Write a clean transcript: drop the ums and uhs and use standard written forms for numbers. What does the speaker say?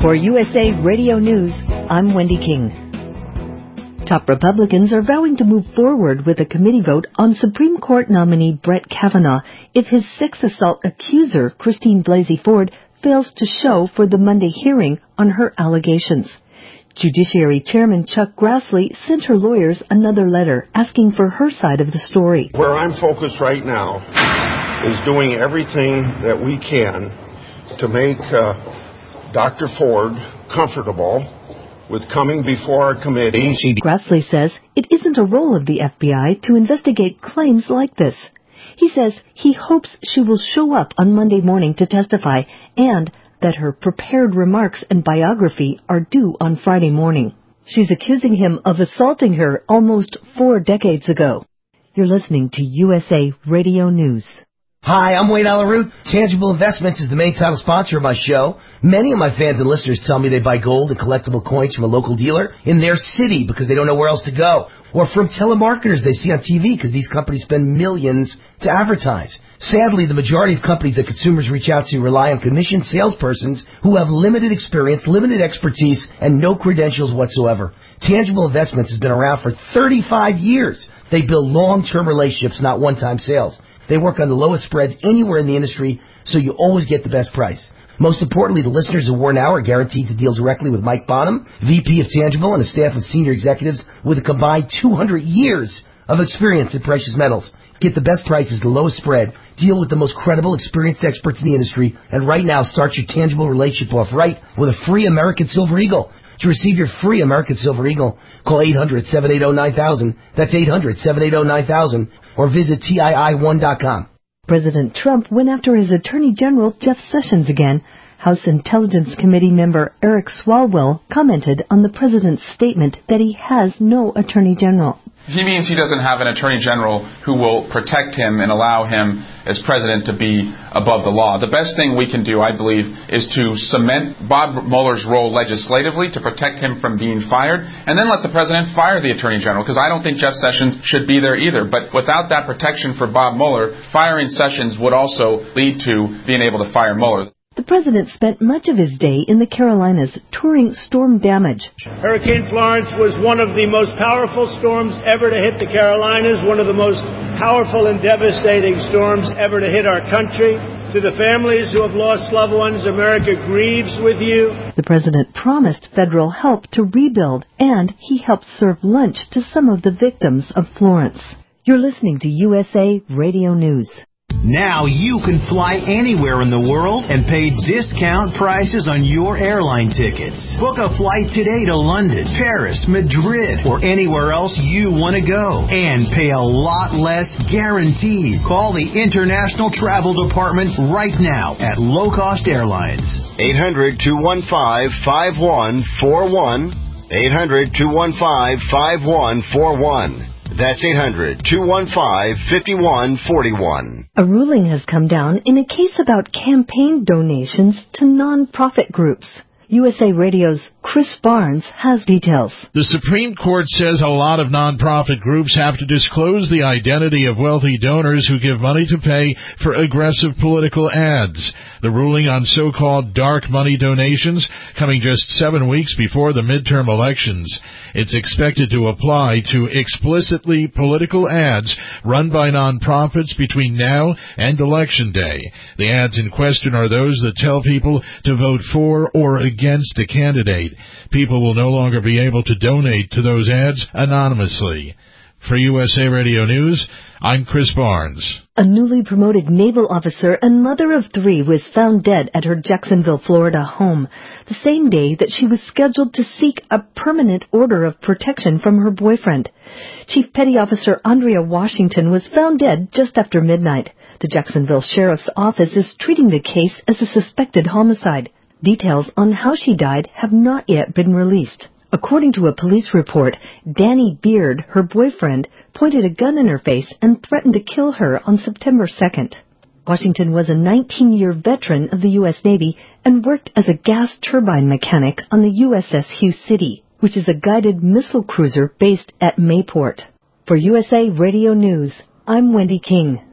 For USA Radio News, I'm Wendy King. Top Republicans are vowing to move forward with a committee vote on Supreme Court nominee Brett Kavanaugh if his sex assault accuser, Christine Blasey Ford, fails to show for the Monday hearing on her allegations. Judiciary Chairman Chuck Grassley sent her lawyers another letter asking for her side of the story. Where I'm focused right now is doing everything that we can to make Dr. Ford comfortable with coming before our committee. Grassley says it isn't a role of the FBI to investigate claims like this. He says he hopes she will show up on Monday morning to testify and that her prepared remarks and biography are due on Friday morning. She's accusing him of assaulting her almost 4 decades ago. You're listening to USA Radio News. Hi, I'm Wayne Alaroot. Tangible Investments is the main title sponsor of my show. Many of my fans and listeners tell me they buy gold and collectible coins from a local dealer in their city because they don't know where else to go. Or from telemarketers they see on TV because these companies spend millions to advertise. Sadly, the majority of companies that consumers reach out to rely on commissioned salespersons who have limited experience, limited expertise, and no credentials whatsoever. Tangible Investments has been around for 35 years. They build long-term relationships, not one-time sales. They work on the lowest spreads anywhere in the industry, so you always get the best price. Most importantly, the listeners of War Now are guaranteed to deal directly with Mike Bonham, VP of Tangible, and a staff of senior executives with a combined 200 years of experience in precious metals. Get the best prices, the lowest spread, deal with the most credible, experienced experts in the industry, and right now start your Tangible relationship off right with a free American Silver Eagle. To receive your free American Silver Eagle, call 800-780-9000. That's 800-780-9000. Or visit TII1.com. President Trump went after his Attorney General Jeff Sessions again. House Intelligence Committee member Eric Swalwell commented on the president's statement that he has no Attorney General. He means he doesn't have an Attorney General who will protect him and allow him as president to be above the law. The best thing we can do, I believe, is to cement Bob Mueller's role legislatively to protect him from being fired, and then let the president fire the Attorney General, because I don't think Jeff Sessions should be there either. But without that protection for Bob Mueller, firing Sessions would also lead to being able to fire Mueller. The president spent much of his day in the Carolinas touring storm damage. Hurricane Florence was one of the most powerful storms ever to hit the Carolinas, one of the most powerful and devastating storms ever to hit our country. To the families who have lost loved ones, America grieves with you. The president promised federal help to rebuild, and he helped serve lunch to some of the victims of Florence. You're listening to USA Radio News. Now you can fly anywhere in the world and pay discount prices on your airline tickets. Book a flight today to London, Paris, Madrid, or anywhere else you want to go. And pay a lot less guaranteed. Call the International Travel Department right now at Low Cost Airlines. 800-215-5141. 800-215-5141. That's 800-215-5141. A ruling has come down in a case about campaign donations to non-profit groups. USA Radio's Chris Barnes has details. The Supreme Court says a lot of nonprofit groups have to disclose the identity of wealthy donors who give money to pay for aggressive political ads. The ruling on so-called dark money donations coming just 7 weeks before the midterm elections. It's expected to apply to explicitly political ads run by nonprofits between now and Election Day. The ads in question are those that tell people to vote for or against a candidate. People will no longer be able to donate to those ads anonymously. For USA Radio News, I'm Chris Barnes. A newly promoted naval officer and mother of 3 was found dead at her Jacksonville, Florida home the same day that she was scheduled to seek a permanent order of protection from her boyfriend. Chief Petty Officer Andrea Washington was found dead just after midnight. The Jacksonville Sheriff's Office is treating the case as a suspected homicide. Details on how she died have not yet been released. According to a police report, Danny Beard, her boyfriend, pointed a gun in her face and threatened to kill her on September 2nd. Washington was a 19-year veteran of the U.S. Navy and worked as a gas turbine mechanic on the USS Hugh City, which is a guided missile cruiser based at Mayport. For USA Radio News, I'm Wendy King.